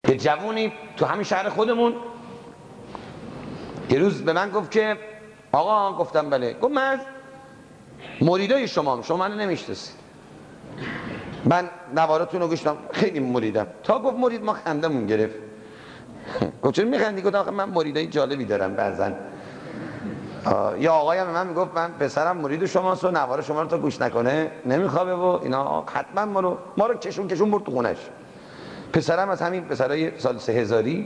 یه جوونی تو همین شهر خودمون یه روز به من گفت که آقا، گفتم بله. گفت من از مریدای شما منو نمیشناسید. من نواراتون رو گوشتم، خیلی مریدم. تا گفت مرید ما خندمون گرفت. گفت چرا میخندی؟ گفت آخه من مریدای جالبی دارم بعضن. یا آقایی هم به من میگفت من پسرم مرید شماست و نوار شما رو تا گوش نکنه نمیخوابه و اینا، حتما ما رو کشون برد تو خونش. پسرم از همین پسرای سال 3000.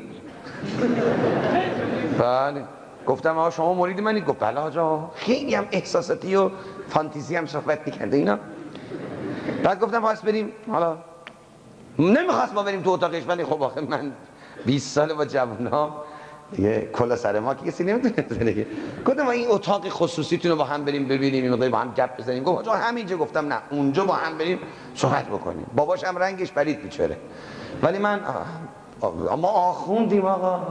بله. گفتم آقا شما مرید منید؟ گفت بله آقا. خیلی هم احساساتی و فانتزی هم صحبت می‌کرده اینا. بعد گفتم پس بریم. حالا نمیخواست ما بریم تو اتاقش، ولی خب آخه من 20 ساله با جوونا دیگه کلا سر ما که کسی نمیتونه بزنه که. گفتم این اتاق خصوصیتون رو با هم بریم ببینیم، این با هم گپ بزنیم. گفت آقا همینجا. گفتم نه، اونجا با هم بریم صحبت بکنیم. باباش هم رنگش پرید بیچاره، ولی من ما آخوندیم آقا.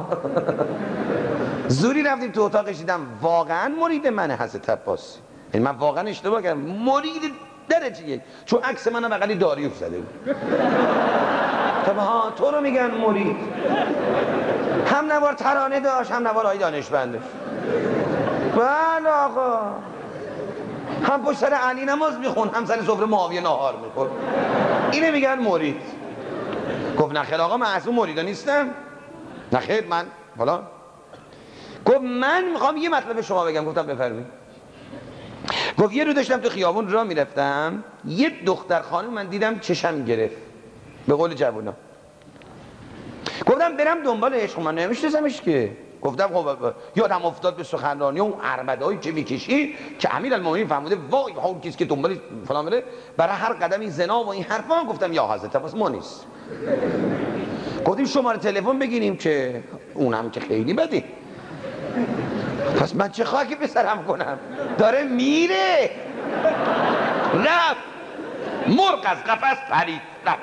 زوری رفتیم تو اتاقش، دیدم واقعا مرید منه حضرت عباس. یعنی من واقعا اشتباه کردم، مرید درجه یک، چون عکس منو بغلی داریوش زده بود. خب ها تو رو میگن مرید. هم نوار ترانه داشت، هم نوار های دانشمندش. بله آقا. هم پشت سر علی نماز میخون، هم سر سفره معاویه ناهار میخورد. اینه میگن مرید. گفت نخیر آقا، من از اون مریدا نیستم. نخیر من فلان. گفت من میخوام یه مطلب شما بگم. گفتم بفرمایید. گفت یه رو داشتم تو خیابون راه میرفتم، یه دختر خانم من دیدم چشم گرفت، به قول جوونا. گفتم برم دنبالش، خب من نمیشناسمش که. گفتم خب یادم افتاد به سخنرانی اون عربده‌ای که میکشی که امیرالمومنین فرموده وای اون کسی که دنبال فلان بره برای هر قدمی زنا و این حرفا. گفتم یا حضرت عباس ما نیست. گفتیم شماره تلفن بگیریم که اونم که خیلی بده. پس من چه خاکی پسرم کنم؟ داره میره. رفت مرغ از قفس پرید رفت.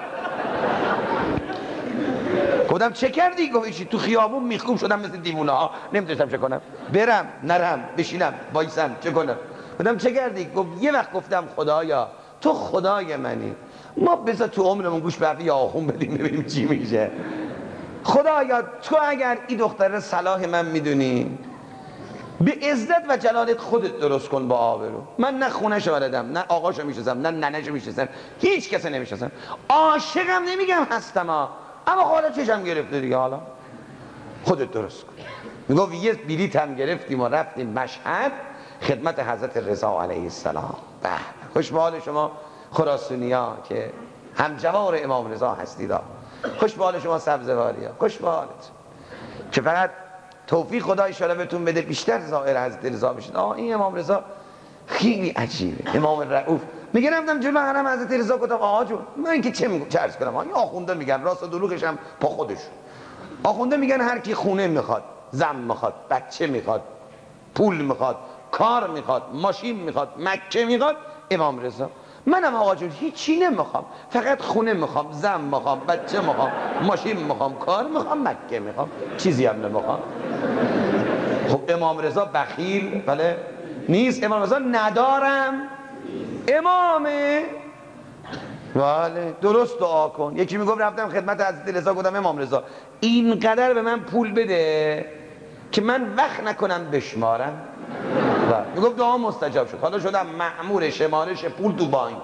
گفتم چه کردی؟ گفت ایشی تو خیابون میخکوب شدم مثل دیوونه ها، نمیدونستم چه کنم، برم نرم، بشینم وایسم، چه کنم. گفتم چه کردی؟ گفت یه وقت گفتم خدایا تو خدای منی، ما بذار تو عمرمون گوش به حرف یا آخون بدیم ببینیم چی میشه. خدایا تو اگر این دختر صلاح من میدونی، به عزت و جلالت خودت درست کن با آبرو. من نه خونه‌شو بلدم، نه آقاشو میشناسم، نه ننه‌شو میشناسم، هیچ کس نمیشناسم. عاشقم نمیگم هستم اما حالا چشم گرفته دیگه، حالا خودت درست کن. میگفت یه بلیط هم گرفتیم و رفتیم مشهد خدمت حضرت رضا علیه السلام. به خوش به حال شما خراسانی‌ها که همجوار امام رضا هستید. خوش به حال شما سبزواریا، خوش به حالت که فقط توفیق خدا ان شاءالله بهتون بده بیشتر ظاهر حضرت رضا بشید. این امام رضا خیلی عجیبه. امام رؤوف. میگه رفتم جلو حرم حضرت رضا، گفتم آقا جون من که چه عرض کنم، این آخونده میگن راست و دروغش هم پا خودش. آخونده میگن هر کی خونه میخواد، زن میخواد، بچه میخواد، پول میخواد، کار میخواد، ماشین میخواد، مکه میخواد، امام رضا. منم آقا جون هیچی نمیخوام، فقط خونه میخوام، زن میخوام، بچه میخوام، ماشین میخوام، کار میخوام، مکه میخوام، چیزی هم نمیخوام. خب امام رضا بخیل بله نیست، امام رضا ندارم امامه. بله درست دعا کن. یکی میگفت رفتم خدمت حضرت رضا، گفتم امام رضا اینقدر به من پول بده که من وقت نکنم بشمارم. میگفت دعا مستجاب شد. حالا شدم مأمور شمارش پول تو بانک.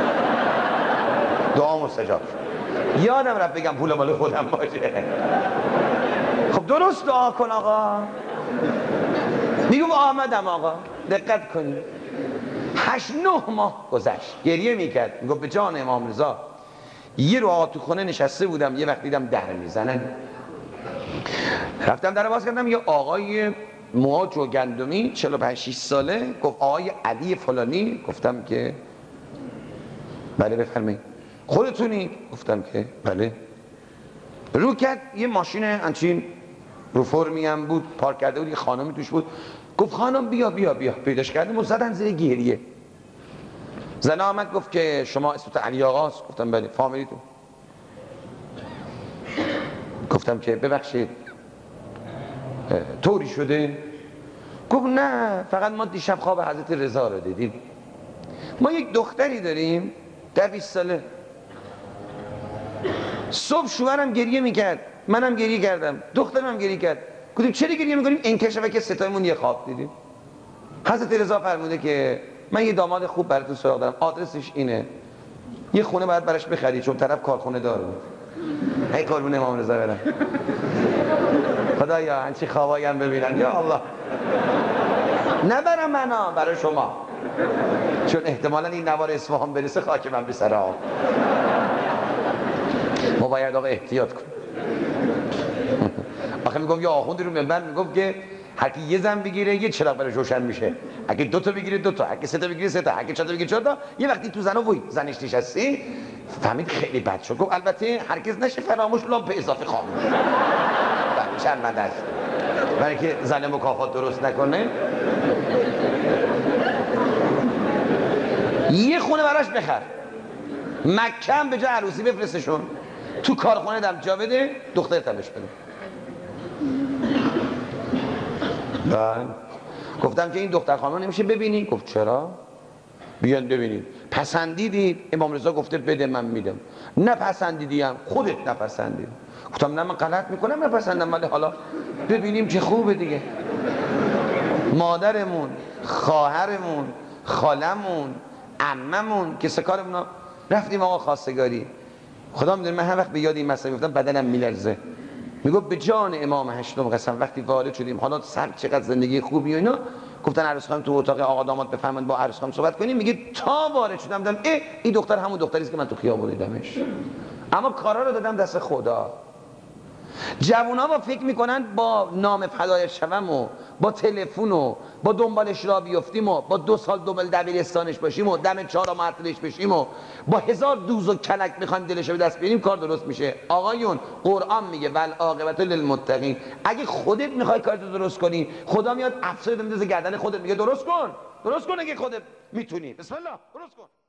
دعا مستجاب شد. یادم رفت بگم پول مال خودم باشه. خب درست دعا کن آقا. میگم آمدم آقا. دقت کنید 8-9 ماه گذشت، گریه میکرد. میگفت به جان امام رضا یه رو تو خونه نشسته بودم، یه وقت دیدم در میزنن، رفتم در باز کردم، یه آقای موهاج و گندمی 45-6 ساله. گفت آقای علی فلانی؟ گفتم که بله بفرمایید. خودتونی؟ گفتم که بله. رو کرد یه ماشین انچین رو فرمی هم بود پارک کرده بود، یه خانمی توش بود. گفت خانم بیا بیا بیا. پیداش کردیم و زدن زیر گریه. زن آمد گفت که شما اسمت علی آقاست؟ گفتم بله. فامیلیتون؟ گفتم که ببخشید طوری شده؟ گفت نه فقط ما دیشب خواب حضرت رضا رو دیدیم. ما یک دختری داریم 10-20 ساله، صبح شوهرم گریه میکرد منم گریه کردم، دخترم گریه کرد. گفتیم چرا گریه میکنیم؟ انکشفه که ستایمون یه خواب دیدیم. حضرت رضا فرموده که من یه داماد خوب براتون سراغ دارم، آدرسش اینه، یه خونه باید براش بخری چون طرف کارخونه دار بود. هی قربون امام رضا برم. خدایا همچی خوابایی هم ببینن یا الله. نبرم منا برای شما، چون احتمالا این نوار اصفهان برسه خاک من به سر آب. ما باید آقا احتیاط کنیم. آخه میگم یا آخوندی رو منبر میگم که هر کی یه زن بگیره یه چراغ براش روشن میشه، اگه دو تا بگیره دو تا، اگه سه تا بگیره سه تا، اگه چهار تا بگیره چهار تا. یه وقتی تو زنا وای زنش نشستی فهمید خیلی بد شد. گفت البته هرگز نشه فراموش لامپ اضافه خاموش. بله شرمنده است برای که زن مکافات درست نکنه. یه خونه براش بخر، مکه هم به جای عروسی بفرستشون، تو کارخونه دم جا بده، دختر تبش بده. گفتم که این دختر خانم نمیشه ببینی؟ گفت چرا؟ بیان ببینید. پسندیدید؟ امام رضا گفته بده من میدم. نپسندیدی هم خودت نپسندید. گفتم نه من غلط میکنم نپسندم، ولی حالا ببینیم چه خوبه دیگه. مادرمون، خواهرمون، خالمون، عممون که سکارمون رفتیم آقا خواستگاری. خدا میدونه من هر وقت به یاد این مسئله میفتم بدنم میلرزه. میگه به جان امام هشتم قسم وقتی وارد شدیم، حالا سر چقدر زندگی خوبی و اینا، گفتن عروس خانم تو اتاق آقا داماد بفهمن با عروس خانم صحبت کنیم. میگه تا وارد شدم دیدم این دختر همون دختری است که من تو خیابون دیدمش، اما کارا رو دادم دست خدا. جوونا با فکر میکنن با نام فدای شوم و با تلفن و با دنبالش را بیفتیم و با 2 سال دبیرستانش باشیم و دم 4 معطلش بشیم و با 1000 دوز و کلک میخوایم دلش رو به دست بیاریم کار درست میشه. آقایون قرآن میگه والعاقبة للمتقین. اگه خودت میخوای کارتو درست کنی، خدا میاد افسر میندازه گردن خودت میگه درست کن، درست کن اگه خودت میتونی. بسم الله درست کن.